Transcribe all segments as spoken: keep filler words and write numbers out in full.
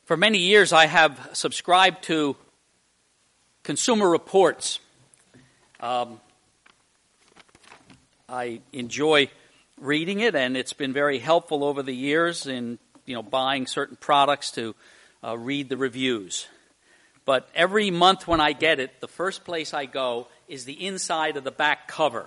For many years, I have subscribed to Consumer Reports. Um, I enjoy reading it, and it's been very helpful over the years in, you know, buying certain products to uh, read the reviews. But every month when I get it, the first place I go is the inside of the back cover.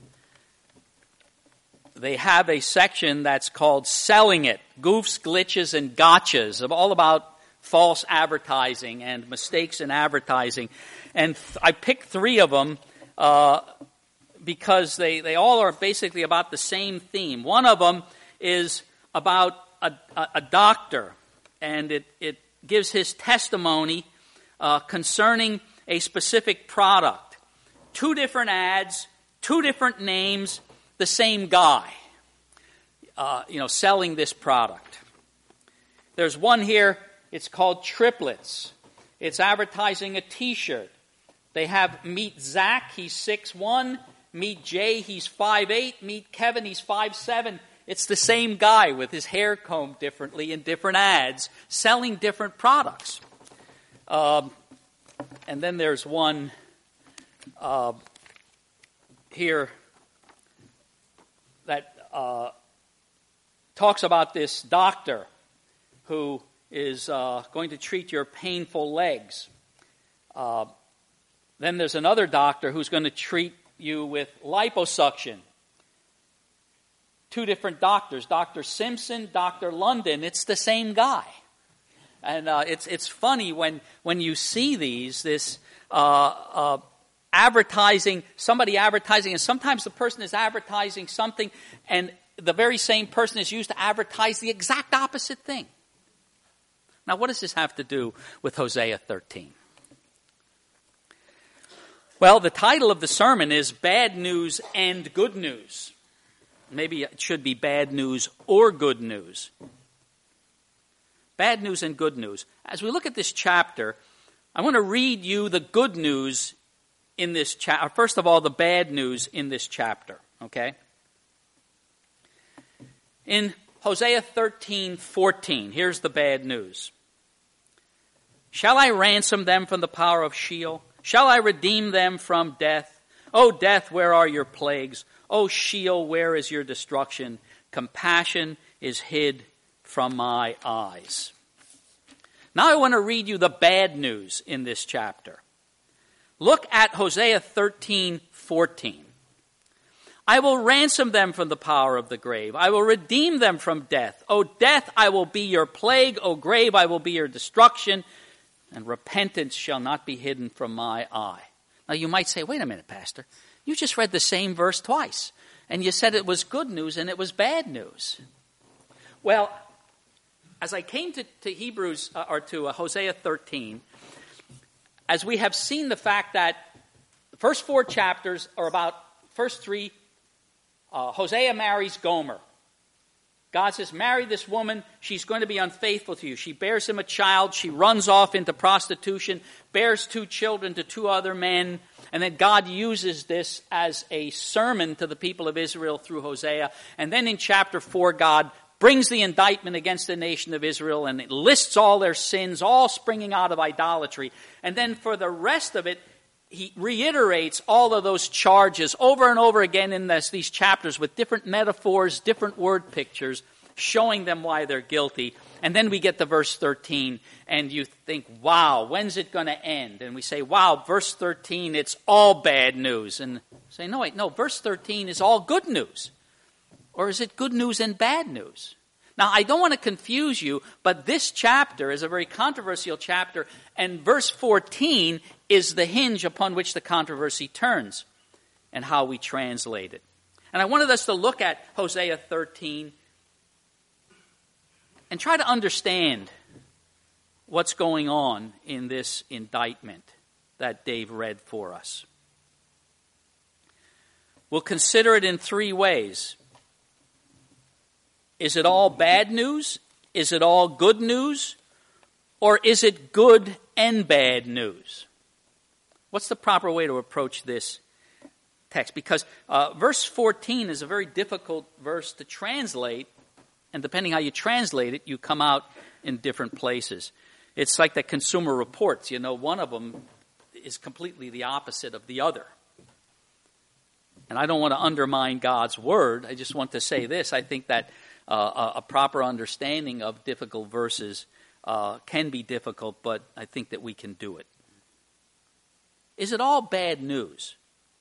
They have a section that's called Selling It, Goofs, Glitches, and Gotchas, of all about false advertising and mistakes in advertising. And th- I picked three of them uh, because they, they all are basically about the same theme. One of them is about a, a, a doctor, and it, it gives his testimony uh, concerning a specific product. Two different ads, two different names, the same guy, uh, you know, selling this product. There's one here, it's called Triplets. It's advertising a T-shirt. They have meet Zach, he's six one, meet Jay, he's five eight, meet Kevin, he's five seven. It's the same guy with his hair combed differently in different ads, selling different products. Um, and then there's one uh, here that uh, talks about this doctor who is uh, going to treat your painful legs. Uh, then there's another doctor who's going to treat you with liposuction. Two different doctors, Doctor Simpson, Doctor London. It's the same guy. And uh, it's it's funny when, when you see these, this uh, uh, advertising, somebody advertising, and sometimes the person is advertising something, and the very same person is used to advertise the exact opposite thing. Now, what does this have to do with Hosea thirteen? Well, the title of the sermon is Bad News and Good News. Maybe it should be Bad News or Good News. Bad news and good news. As we look at this chapter, I want to read you the good news in this chapter. First of all, the bad news in this chapter, okay? In Hosea thirteen fourteen, here's the bad news. Shall I ransom them from the power of Sheol? Shall I redeem them from death? O death, where are your plagues? O Sheol, where is your destruction? Compassion is hid from my eyes. Now I want to read you the bad news in this chapter. Look at Hosea thirteen fourteen. I will ransom them from the power of the grave. I will redeem them from death. O death, I will be your plague. O grave, I will be your destruction. And repentance shall not be hidden from my eye. Now you might say, wait a minute, Pastor. You just read the same verse twice. And you said it was good news and it was bad news. Well, as I came to, to Hebrews, uh, or to uh, Hosea thirteen, as we have seen the fact that the first four chapters are about, first three, uh, Hosea marries Gomer. God says, marry this woman, she's going to be unfaithful to you. She bears him a child, she runs off into prostitution, bears two children to two other men, and then God uses this as a sermon to the people of Israel through Hosea. And then in chapter four, God brings the indictment against the nation of Israel, and it lists all their sins, all springing out of idolatry. And then for the rest of it, he reiterates all of those charges over and over again in this, these chapters with different metaphors, different word pictures, showing them why they're guilty. And then we get to verse thirteen, and you think, wow, when's it going to end? And we say, wow, verse thirteen, it's all bad news. And say, no, wait, no, verse thirteen is all good news. Or is it good news and bad news? Now, I don't want to confuse you, but this chapter is a very controversial chapter, and verse fourteen is the hinge upon which the controversy turns and how we translate it. And I wanted us to look at Hosea thirteen and try to understand what's going on in this indictment that Dave read for us. We'll consider it in three ways. Is it all bad news? Is it all good news? Or is it good and bad news? What's the proper way to approach this text? Because uh, verse fourteen is a very difficult verse to translate, and depending how you translate it, you come out in different places. It's like the Consumer Reports. You know, one of them is completely the opposite of the other. And I don't want to undermine God's word. I just want to say this. I think that uh, a proper understanding of difficult verses uh, can be difficult, but I think that we can do it. Is it all bad news?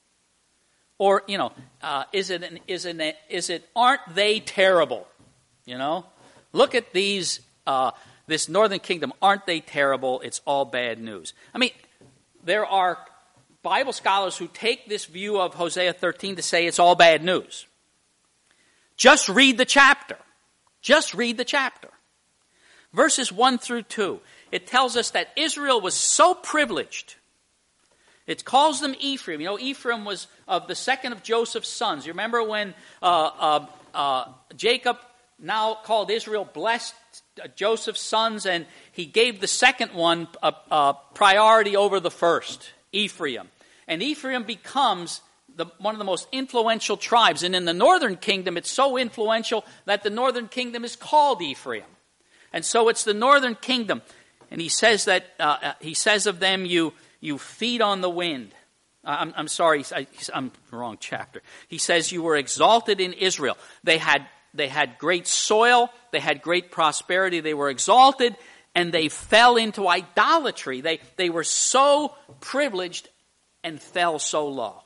Or, you know, uh, is it, an, is it, is it, aren't they terrible? You know, look at these, uh, this northern kingdom, aren't they terrible? It's all bad news. I mean, there are Bible scholars who take this view of Hosea thirteen to say it's all bad news. Just read the chapter. Just read the chapter. Verses one through two, it tells us that Israel was so privileged. It calls them Ephraim. You know, Ephraim was of the second of Joseph's sons. You remember when uh, uh, uh, Jacob now called Israel blessed Joseph's sons, and he gave the second one a, a priority over the first, Ephraim. And Ephraim becomes the, one of the most influential tribes. And in the northern kingdom, it's so influential that the northern kingdom is called Ephraim. And so it's the northern kingdom. And he says that uh, he says of them, you you feed on the wind. I'm, I'm sorry, I, I'm wrong chapter. He says you were exalted in Israel. They had they had great soil. They had great prosperity. They were exalted, and they fell into idolatry. They they were so privileged and fell so low.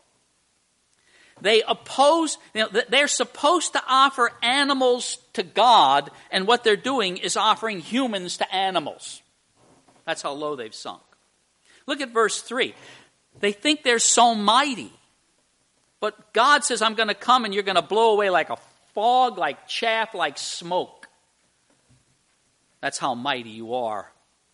They oppose, you know, they're supposed to offer animals to God, and what they're doing is offering humans to animals. That's how low they've sunk. Look at verse three. They think they're so mighty. But God says, I'm going to come and you're going to blow away like a fog, like chaff, like smoke. That's how mighty you are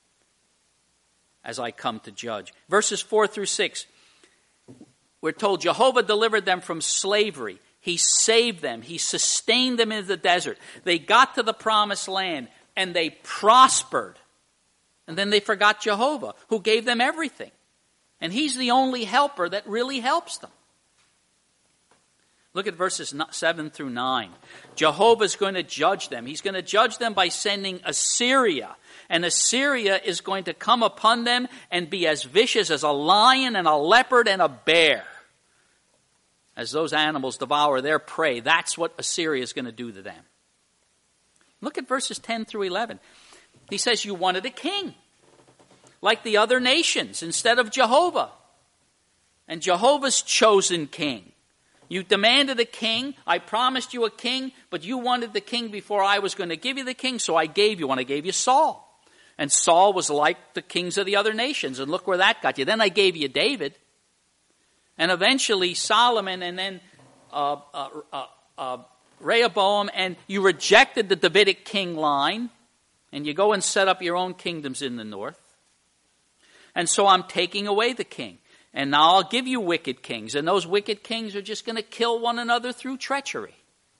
as I come to judge. Verses four through six. We're told Jehovah delivered them from slavery. He saved them. He sustained them in the desert. They got to the promised land and they prospered. And then they forgot Jehovah, who gave them everything. And he's the only helper that really helps them. Look at verses seven through nine. Jehovah's going to judge them. He's going to judge them by sending Assyria. And Assyria is going to come upon them and be as vicious as a lion and a leopard and a bear. As those animals devour their prey, that's what Assyria is going to do to them. Look at verses ten through eleven. He says, you wanted a king, like the other nations, instead of Jehovah. And Jehovah's chosen king. You demanded a king. I promised you a king, but you wanted the king before I was going to give you the king, so I gave you one. I gave you Saul. And Saul was like the kings of the other nations, and look where that got you. Then I gave you David. And eventually Solomon, and then uh, uh, uh, uh, Rehoboam, and you rejected the Davidic king line, and you go and set up your own kingdoms in the north. And so I'm taking away the king. And now I'll give you wicked kings. And those wicked kings are just going to kill one another through treachery.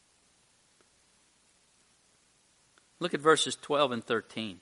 Look at verses twelve and thirteen.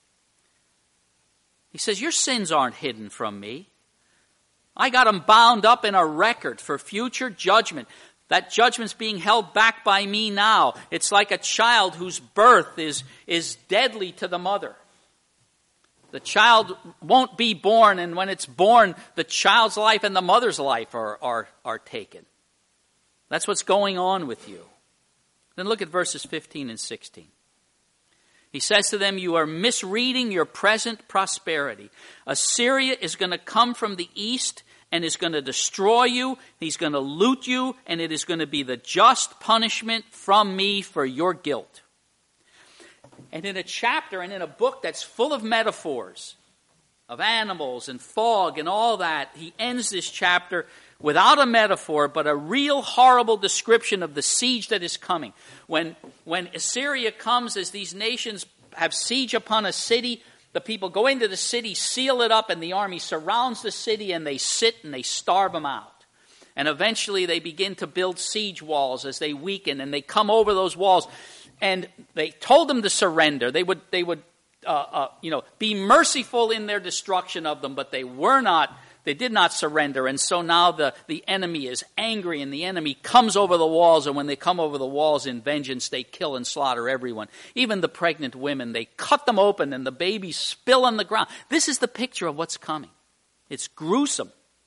He says, your sins aren't hidden from me. I got them bound up in a record for future judgment. That judgment's being held back by me now. It's like a child whose birth is, is deadly to the mother. The child won't be born, and when it's born, the child's life and the mother's life are, are, are taken. That's what's going on with you. Then look at verses fifteen and sixteen. He says to them, you are misreading your present prosperity. Assyria is going to come from the east and is going to destroy you. He's going to loot you, and it is going to be the just punishment from me for your guilt. And in a chapter and in a book that's full of metaphors, of animals and fog and all that, he ends this chapter without a metaphor, but a real horrible description of the siege that is coming. When, when Assyria comes, as these nations have siege upon a city, the people go into the city, seal it up, and the army surrounds the city, and they sit and they starve them out. And eventually they begin to build siege walls as they weaken, and they come over those walls. And they told them to surrender. They would, they would, uh, uh, you know, be merciful in their destruction of them, but they were not They did not surrender, and so now the, the enemy is angry, and the enemy comes over the walls, and when they come over the walls in vengeance, they kill and slaughter everyone. Even the pregnant women, they cut them open, and the babies spill on the ground. This is the picture of what's coming. It's gruesome.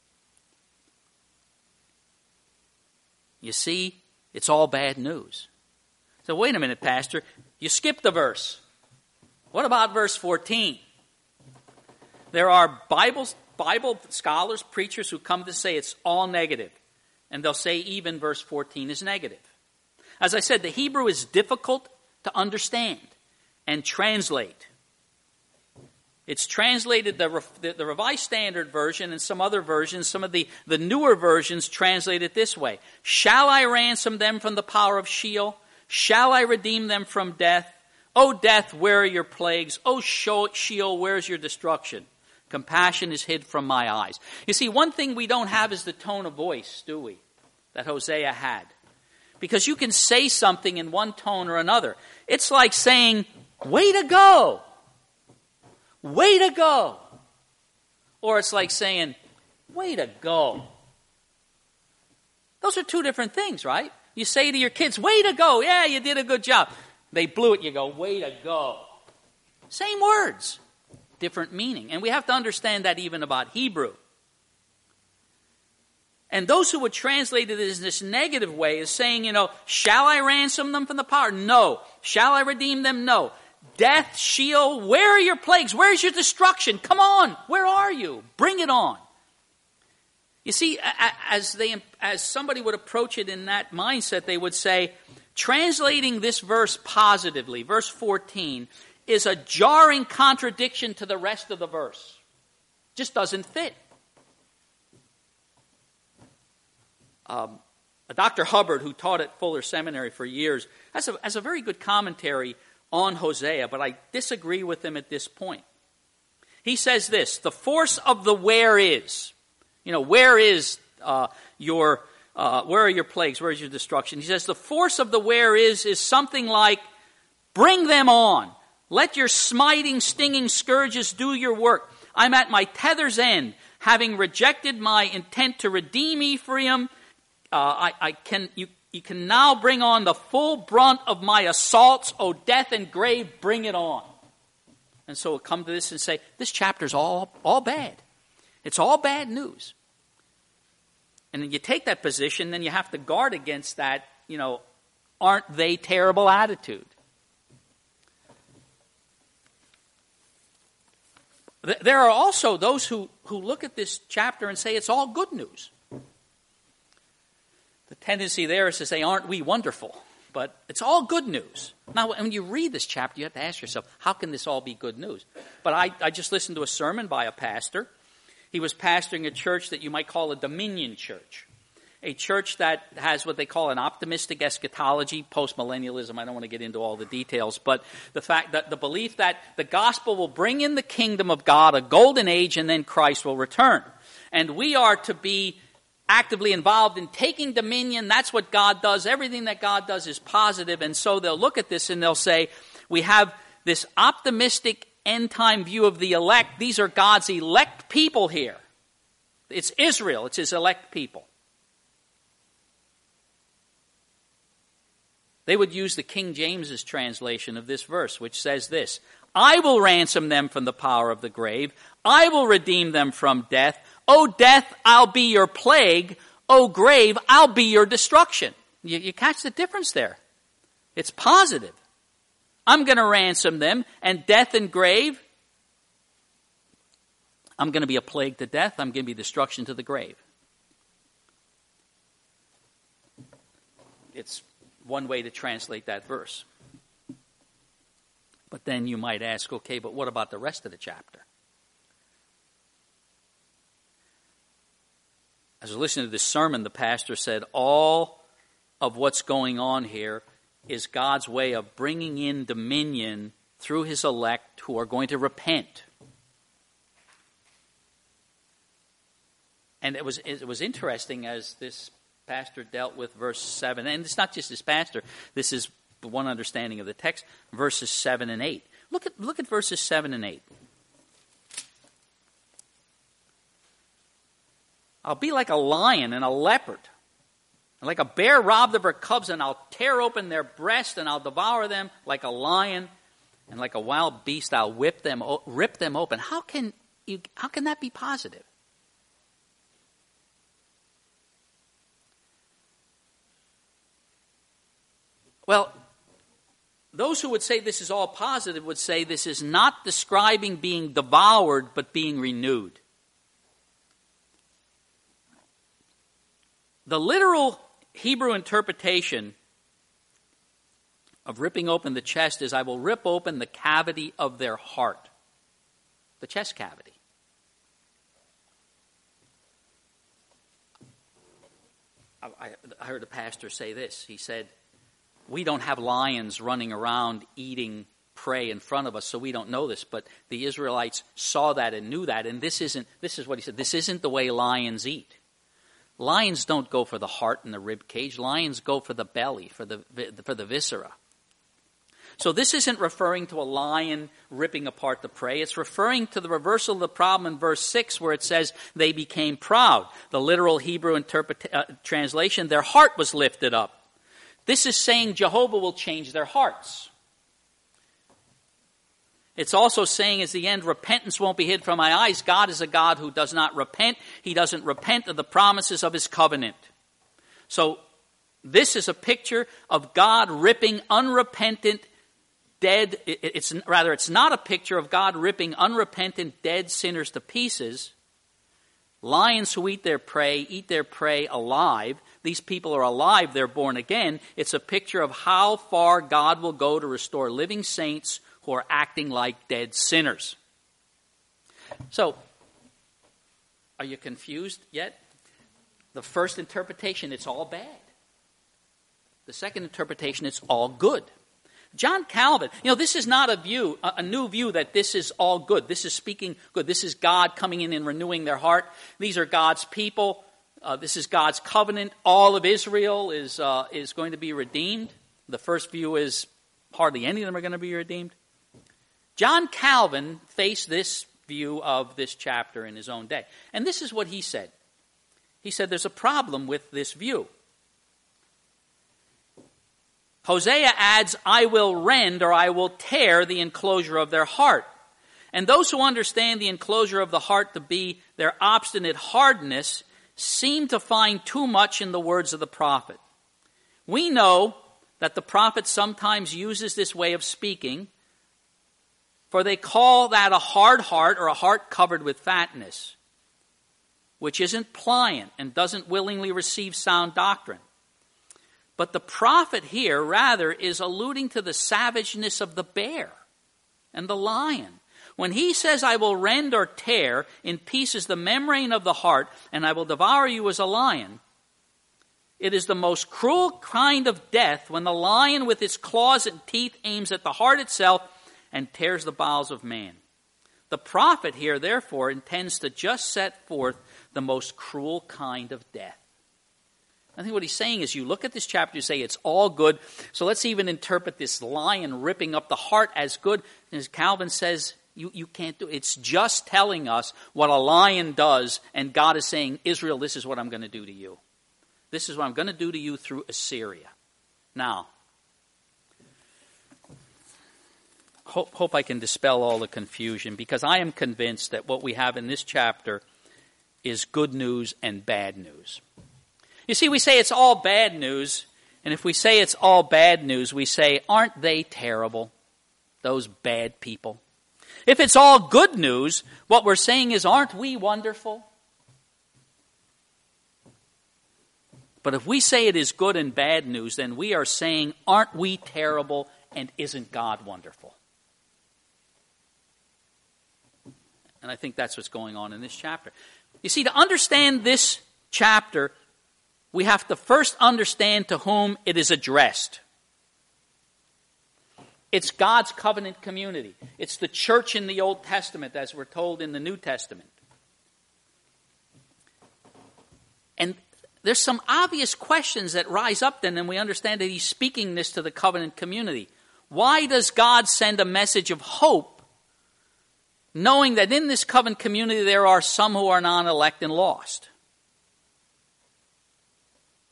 You see, it's all bad news. So wait a minute, Pastor. You skipped the verse. What about verse fourteen? There are Bible, Bible scholars, preachers who come to say it's all negative. And they'll say even verse fourteen is negative. As I said, the Hebrew is difficult to understand and translate. It's translated, the, the, the Revised Standard Version and some other versions, some of the, the newer versions translate it this way. Shall I ransom them from the power of Sheol? Shall I redeem them from death? O death, where are your plagues? O Sheol, where's your destruction? Compassion is hid from my eyes. You see, one thing we don't have is the tone of voice, do we? That Hosea had. Because you can say something in one tone or another. It's like saying, way to go. Way to go. Or it's like saying, way to go. Those are two different things, right? You say to your kids, way to go. Yeah, you did a good job. They blew it. You go, way to go. Same words. Different meaning. And we have to understand that even about Hebrew. And those who would translate it in this negative way is saying, you know, shall I ransom them from the power? No. Shall I redeem them? No. Death, Sheol, where are your plagues? Where's your destruction? Come on. Where are you? Bring it on. You see, as they, as somebody would approach it in that mindset, they would say, translating this verse positively, verse fourteen, is a jarring contradiction to the rest of the verse. Just doesn't fit. Um, Doctor Hubbard, who taught at Fuller Seminary for years, has a, has a very good commentary on Hosea, but I disagree with him at this point. He says this, the force of the where is. You know, where is uh, your, uh, where are your plagues? Where is your destruction? He says the force of the where is is something like, bring them on. Let your smiting, stinging scourges do your work. I'm at my tether's end, having rejected my intent to redeem Ephraim. Uh, I, I can, you, you can now bring on the full brunt of my assaults. O death and grave, bring it on. And so we'll come to this and say, this chapter's all, all bad. It's all bad news. And then you take that position, then you have to guard against that, you know, aren't they terrible attitude. There are also those who, who look at this chapter and say it's all good news. The tendency there is to say, aren't we wonderful? But it's all good news. Now, when you read this chapter, you have to ask yourself, how can this all be good news? But I, I just listened to a sermon by a pastor. He was pastoring a church that you might call a dominion church. A church that has what they call an optimistic eschatology, post-millennialism. I don't want to get into all the details, but the fact that the belief that the gospel will bring in the kingdom of God, a golden age, and then Christ will return. And we are to be actively involved in taking dominion. That's what God does. Everything that God does is positive. And so they'll look at this and they'll say, we have this optimistic end-time view of the elect. These are God's elect people here. It's Israel. It's his elect people. They would use the King James's translation of this verse, which says this, I will ransom them from the power of the grave. I will redeem them from death. O death, I'll be your plague. O grave, I'll be your destruction. You, you catch the difference there. It's positive. I'm going to ransom them, and death and grave, I'm going to be a plague to death. I'm going to be destruction to the grave. It's one way to translate that verse. But then you might ask, okay, but what about the rest of the chapter? As I was listening to this sermon, the pastor said all of what's going on here is God's way of bringing in dominion through his elect who are going to repent. And it was it was interesting as this pastor dealt with verse seven. And it's not just this pastor. This is one understanding of the text. Verses seven and eight. Look at, look at verses seven and eight. I'll be like a lion and a leopard. And like a bear robbed of her cubs, and I'll tear open their breast, and I'll devour them like a lion, and like a wild beast, I'll whip them, rip them open. How can you, how can that be positive? Well, those who would say this is all positive would say this is not describing being devoured, but being renewed. The literal Hebrew interpretation of ripping open the chest is, I will rip open the cavity of their heart. The chest cavity. I, I heard a pastor say this. He said, we don't have lions running around eating prey in front of us, so we don't know this. But the Israelites saw that and knew that. And this isn't, this is what he said, this isn't the way lions eat. Lions don't go for the heart and the rib cage. Lions go for the belly, for the for the viscera. So this isn't referring to a lion ripping apart the prey. It's referring to the reversal of the problem in verse six, where it says they became proud. The literal Hebrew interpret, uh, translation, their heart was lifted up. This is saying Jehovah will change their hearts. It's also saying, as the end, repentance won't be hid from my eyes. God is a God who does not repent. He doesn't repent of the promises of his covenant. So this is a picture of God ripping unrepentant, dead, it's rather, it's not a picture of God ripping unrepentant, dead sinners to pieces. Lions who eat their prey, eat their prey alive. These people are alive, they're born again. It's a picture of how far God will go to restore living saints who are acting like dead sinners. So, are you confused yet? The first interpretation, it's all bad. The second interpretation, it's all good. John Calvin, you know, this is not a view, a, a new view that this is all good. This is speaking good. This is God coming in and renewing their heart. These are God's people. Uh, this is God's covenant. All of Israel is uh, is going to be redeemed. The first view is hardly any of them are going to be redeemed. John Calvin faced this view of this chapter in his own day. And this is what he said. He said there's a problem with this view. Hosea adds, I will rend or I will tear the enclosure of their heart. And those who understand the enclosure of the heart to be their obstinate hardness seem to find too much in the words of the prophet. We know that the prophet sometimes uses this way of speaking, for they call that a hard heart or a heart covered with fatness, which isn't pliant and doesn't willingly receive sound doctrine. But the prophet here, rather, is alluding to the savageness of the bear and the lion. When he says, I will rend or tear in pieces the membrane of the heart, and I will devour you as a lion, it is the most cruel kind of death when the lion with its claws and teeth aims at the heart itself and tears the bowels of man. The prophet here, therefore, intends to just set forth the most cruel kind of death. I think what he's saying is you look at this chapter, you say it's all good, so let's even interpret this lion ripping up the heart as good. As Calvin says, you, you can't do it. It's just telling us what a lion does, and God is saying, Israel, this is what I'm going to do to you. This is what I'm going to do to you through Assyria. Now, hope, hope I can dispel all the confusion, because I am convinced that what we have in this chapter is good news and bad news. You see, we say it's all bad news, and if we say it's all bad news, we say, aren't they terrible, those bad people? If it's all good news, what we're saying is, aren't we wonderful? But if we say it is good and bad news, then we are saying, aren't we terrible, and isn't God wonderful? And I think that's what's going on in this chapter. You see, to understand this chapter, we have to first understand to whom it is addressed. It's God's covenant community. It's the church in the Old Testament, as we're told in the New Testament. And there's some obvious questions that rise up then, and we understand that he's speaking this to the covenant community. Why does God send a message of hope, knowing that in this covenant community there are some who are non-elect and lost?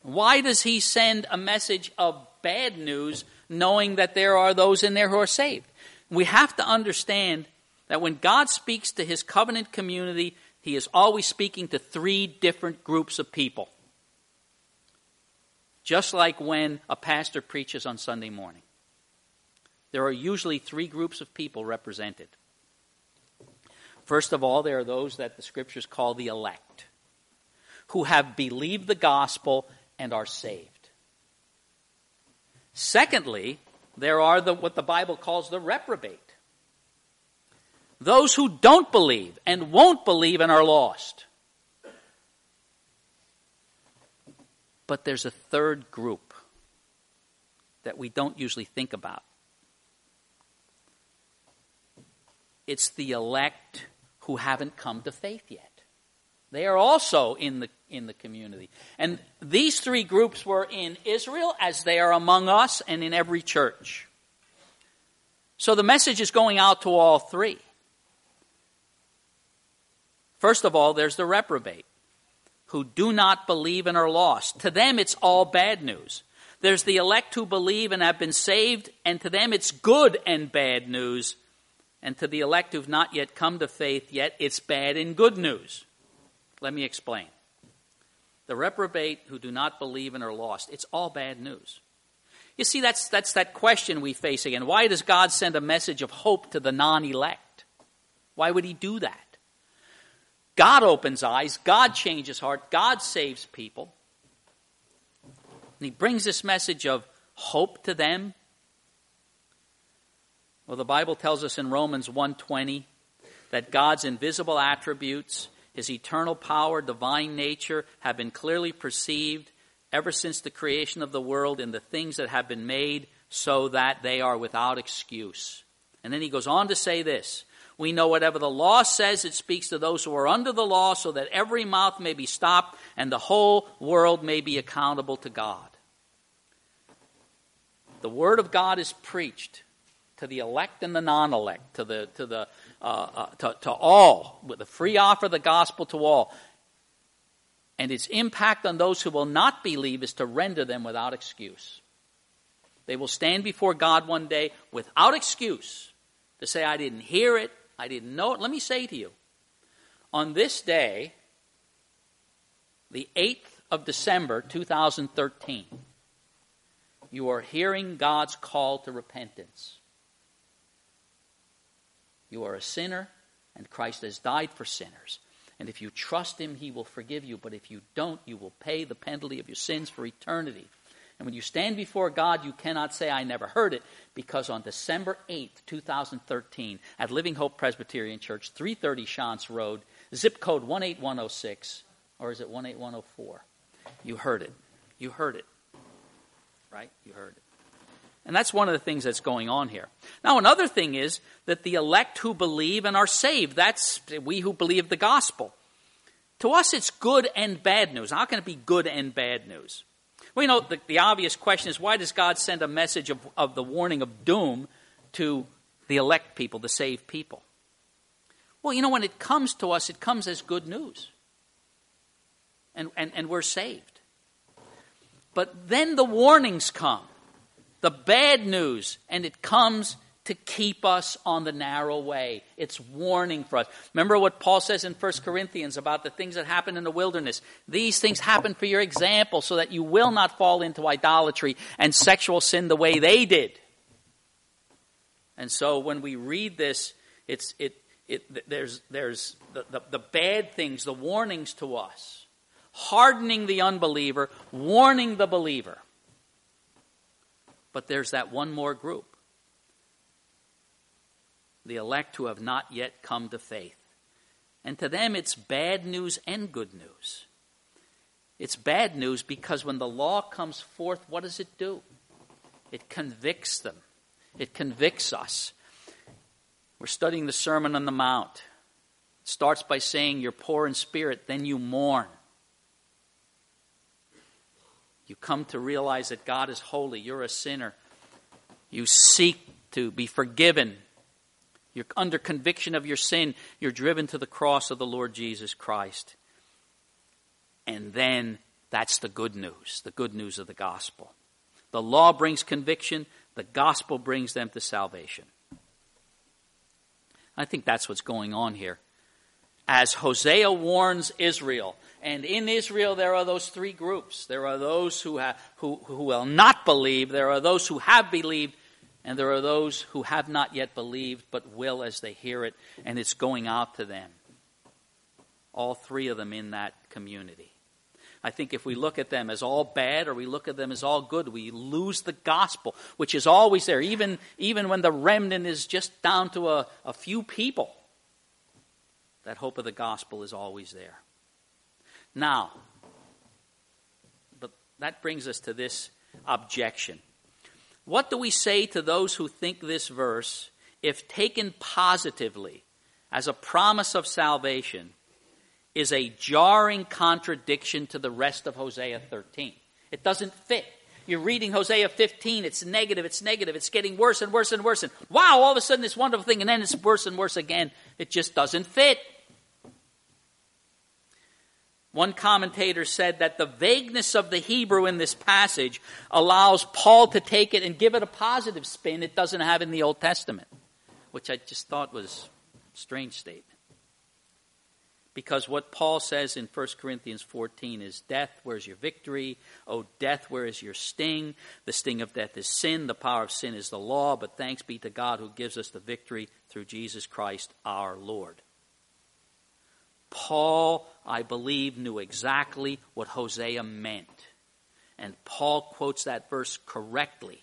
Why does he send a message of bad news knowing that there are those in there who are saved? We have to understand that when God speaks to his covenant community, he is always speaking to three different groups of people. Just like when a pastor preaches on Sunday morning. There are usually three groups of people represented. First of all, there are those that the scriptures call the elect, who have believed the gospel and are saved. Secondly, there are the what the Bible calls the reprobate. Those who don't believe and won't believe and are lost. But there's a third group that we don't usually think about. It's the elect who haven't come to faith yet. They are also in the in the community. And these three groups were in Israel as they are among us and in every church. So the message is going out to all three. First of all, there's the reprobate, who do not believe and are lost. To them, it's all bad news. There's the elect who believe and have been saved, and to them it's good and bad news. And to the elect who've not yet come to faith yet, it's bad and good news. Let me explain. The reprobate who do not believe and are lost, it's all bad news. You see, that's, that's that question we face again. Why does God send a message of hope to the non-elect? Why would he do that? God opens eyes, God changes heart, God saves people. And he brings this message of hope to them. Well, the Bible tells us in Romans one twenty that God's invisible attributes, his eternal power, divine nature, have been clearly perceived ever since the creation of the world in the things that have been made, so that they are without excuse. And then he goes on to say this: we know whatever the law says, it speaks to those who are under the law, so that every mouth may be stopped and the whole world may be accountable to God. The word of God is preached to the elect and the non-elect, to the to the uh, uh, to, to all, with a free offer of the gospel to all. And its impact on those who will not believe is to render them without excuse. They will stand before God one day without excuse to say, I didn't hear it, I didn't know it. Let me say to you, on this day, the eighth of December, two thousand thirteen, you are hearing God's call to repentance. You are a sinner, and Christ has died for sinners. And if you trust him, he will forgive you. But if you don't, you will pay the penalty of your sins for eternity. And when you stand before God, you cannot say, I never heard it, because on December eighth, two thousand thirteen, at Living Hope Presbyterian Church, three thirty Shantz Road, zip code one eight one oh six, or is it one eight one oh four? You heard it. You heard it. Right? You heard it. And that's one of the things that's going on here. Now, another thing is that the elect who believe and are saved, that's we who believe the gospel. To us, it's good and bad news. How can it be good and bad news? Well, you know, the, the obvious question is, why does God send a message of, of the warning of doom to the elect people, the saved people? Well, you know, when it comes to us, it comes as good news. And, and, and we're saved. But then the warnings come. The bad news, and it comes to keep us on the narrow way. It's warning for us. Remember what Paul says in First Corinthians about the things that happen in the wilderness. These things happen for your example, so that you will not fall into idolatry and sexual sin the way they did. And so when we read this, it's it it there's there's the, the, the bad things, the warnings to us, hardening the unbeliever, warning the believer. But there's that one more group. The elect who have not yet come to faith. And to them it's bad news and good news. It's bad news because when the law comes forth, what does it do? It convicts them. It convicts us. We're studying the Sermon on the Mount. It starts by saying you're poor in spirit, then you mourn. You come to realize that God is holy. You're a sinner. You seek to be forgiven. You're under conviction of your sin. You're driven to the cross of the Lord Jesus Christ. And then That's the good news, the good news of the gospel. The law brings conviction. The gospel brings them to salvation. I think that's what's going on here. As Hosea warns Israel, and in Israel there are those three groups. There are those who, have, who, who will not believe. There are those who have believed. And there are those who have not yet believed but will as they hear it. And it's going out to them. All three of them in that community. I think if we look at them as all bad or we look at them as all good, we lose the gospel, which is always there, even, even when the remnant is just down to a, a few people. That hope of the gospel is always there. Now, but that brings us to this objection. What do we say to those who think this verse, if taken positively as a promise of salvation, is a jarring contradiction to the rest of Hosea thirteen? It doesn't fit. You're reading Hosea fifteen, it's negative, it's negative, it's getting worse and worse and worse. And wow, all of a sudden this wonderful thing, and then it's worse and worse again. It just doesn't fit. One commentator said that the vagueness of the Hebrew in this passage allows Paul to take it and give it a positive spin it doesn't have in the Old Testament, which I just thought was a strange statement. Because what Paul says in First Corinthians fourteen is, death, where's your victory? Oh, death, where is your sting? The sting of death is sin. The power of sin is the law. But thanks be to God who gives us the victory through Jesus Christ our Lord. Paul, I believe, knew exactly what Hosea meant. And Paul quotes that verse correctly.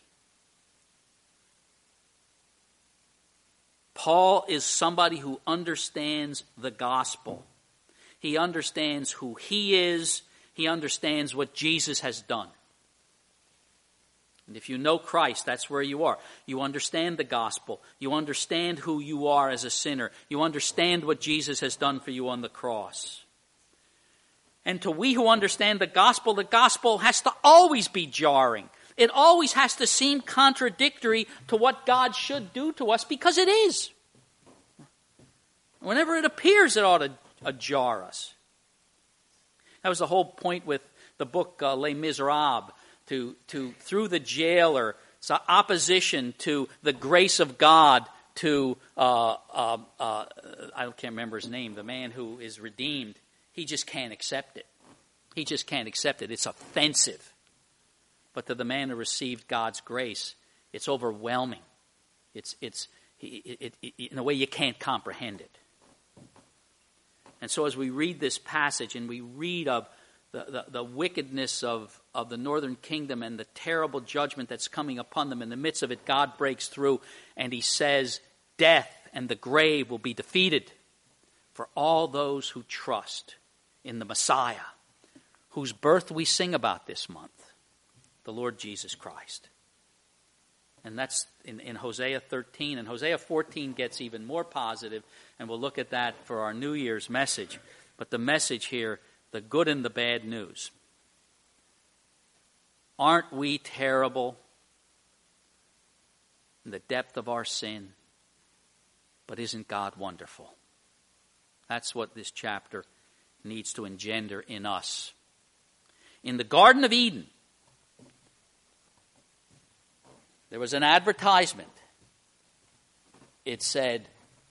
Paul is somebody who understands the gospel. He understands who he is. He understands what Jesus has done. And if you know Christ, that's where you are. You understand the gospel. You understand who you are as a sinner. You understand what Jesus has done for you on the cross. And to we who understand the gospel, the gospel has to always be jarring. It always has to seem contradictory to what God should do to us, because it is. Whenever it appears, it ought to uh, jar us. That was the whole point with the book uh, Les Miserables. To, to, through the jailer, so opposition to the grace of God, to, uh, uh, uh, I can't remember his name, the man who is redeemed, he just can't accept it. He just can't accept it. It's offensive. But to the man who received God's grace, it's overwhelming. It's, it's it, it, it, in a way you can't comprehend it. And so as we read this passage and we read of The, the, the wickedness of, of the northern kingdom and the terrible judgment that's coming upon them. In the midst of it, God breaks through and he says, death and the grave will be defeated for all those who trust in the Messiah, whose birth we sing about this month, the Lord Jesus Christ. And that's in, in Hosea thirteen. And Hosea fourteen gets even more positive, and we'll look at that for our New Year's message. But the message here, the good and the bad news. Aren't we terrible in the depth of our sin? But isn't God wonderful? That's what this chapter needs to engender in us. In the Garden of Eden, there was an advertisement. It said,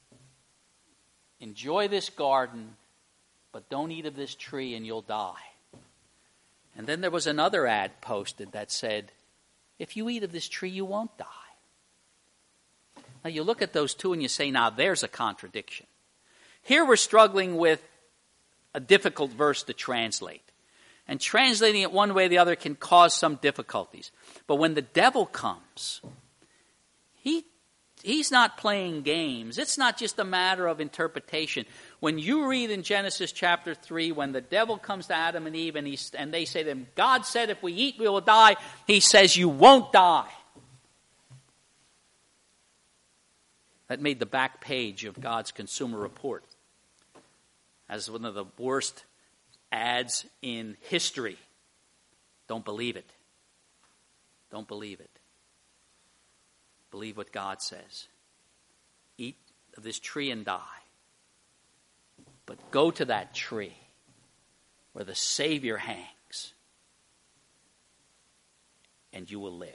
enjoy this garden, but don't eat of this tree and you'll die. And then there was another ad posted that said, if you eat of this tree, you won't die. Now you look at those two and you say, now there's a contradiction. Here we're struggling with a difficult verse to translate. And translating it one way or the other can cause some difficulties. But when the devil comes, he He's not playing games. It's not just a matter of interpretation. When you read in Genesis chapter three, when the devil comes to Adam and Eve and, he, and they say to him, God said if we eat we will die, he says you won't die. That made the back page of God's Consumer Report as one of the worst ads in history. Don't believe it. Don't believe it. Believe what God says. Eat of this tree and die. But go to that tree where the Savior hangs and you will live.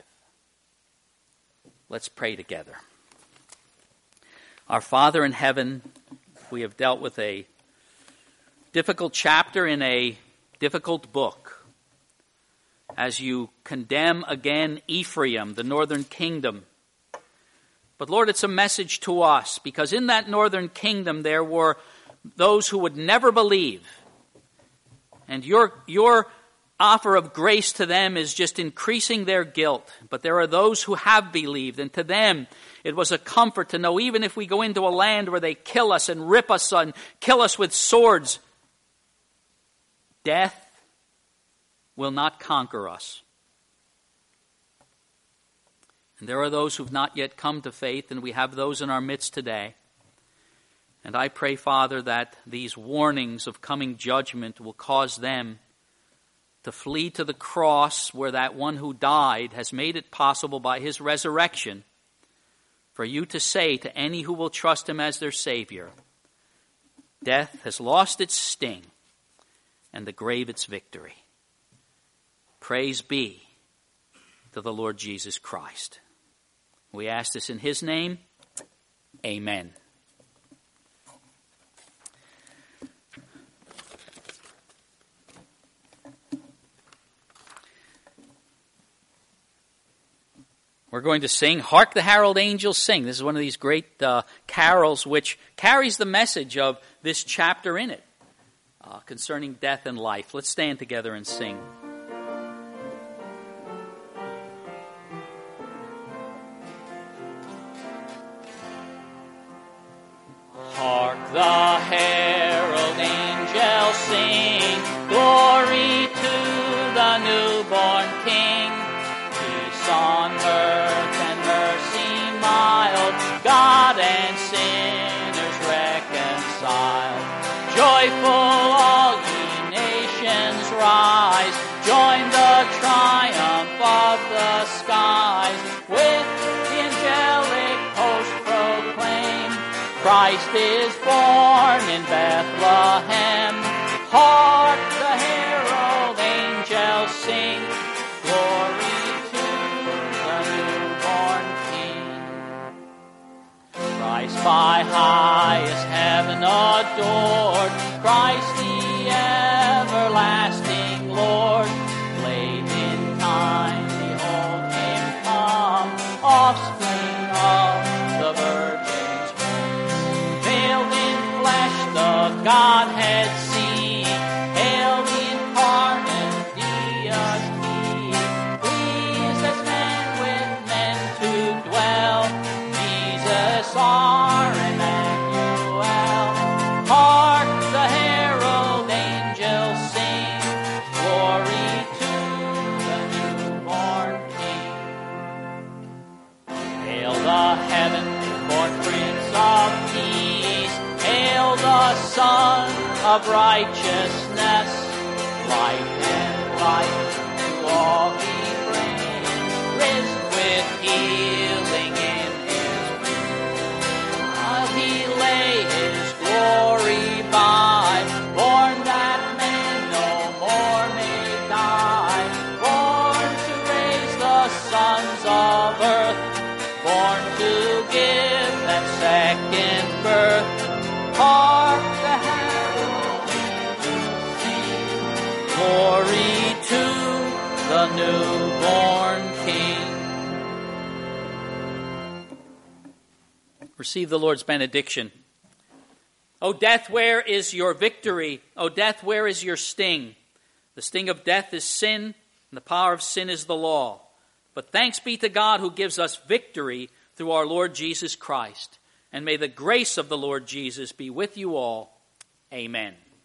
Let's pray together. Our Father in heaven, we have dealt with a difficult chapter in a difficult book. As you condemn again Ephraim, the northern kingdom. But Lord, it's a message to us, because in that northern kingdom there were those who would never believe. And your, your offer of grace to them is just increasing their guilt. But there are those who have believed, and to them it was a comfort to know even if we go into a land where they kill us and rip us and kill us with swords, death will not conquer us. And there are those who've not yet come to faith, and we have those in our midst today. And I pray, Father, that these warnings of coming judgment will cause them to flee to the cross, where that one who died has made it possible by his resurrection for you to say to any who will trust him as their Savior, death has lost its sting and the grave its victory. Praise be to the Lord Jesus Christ. We ask this in his name. Amen. We're going to sing, Hark the Herald Angels Sing. This is one of these great uh, carols which carries the message of this chapter in it uh, concerning death and life. Let's stand together and sing. Hark the herald angels sing, glory to the newborn King. Peace on earth and mercy mild, God and sinners reconciled. Joyful all ye nations rise, join the triumph of the skies. With the angelic host proclaim, Christ is born in Bethlehem. Hark the herald angels sing, glory to the newborn King. Christ by highest heaven adored, Christ the everlasting Lord. Late in time behold him come, offspring of the Virgin's womb. Veiled in flesh the Godhead see, hail the incarnate deity. Pleased as men with men to dwell, Jesus our Emmanuel. Hark the herald angels sing, glory to the newborn King. Hail the heaven-born Prince of Peace, hail the Son of Righteousness. Light and light to all he brings, risen with healing in his wings. While he lay his glory by, born that men no more may die. Born to raise the sons of earth, born to give that second birth. Hark the herald angels sing, glory to the newborn King. Receive the Lord's benediction. O death, where is your victory? O death, where is your sting? The sting of death is sin, and the power of sin is the law. But thanks be to God who gives us victory through our Lord Jesus Christ. And may the grace of the Lord Jesus be with you all. Amen.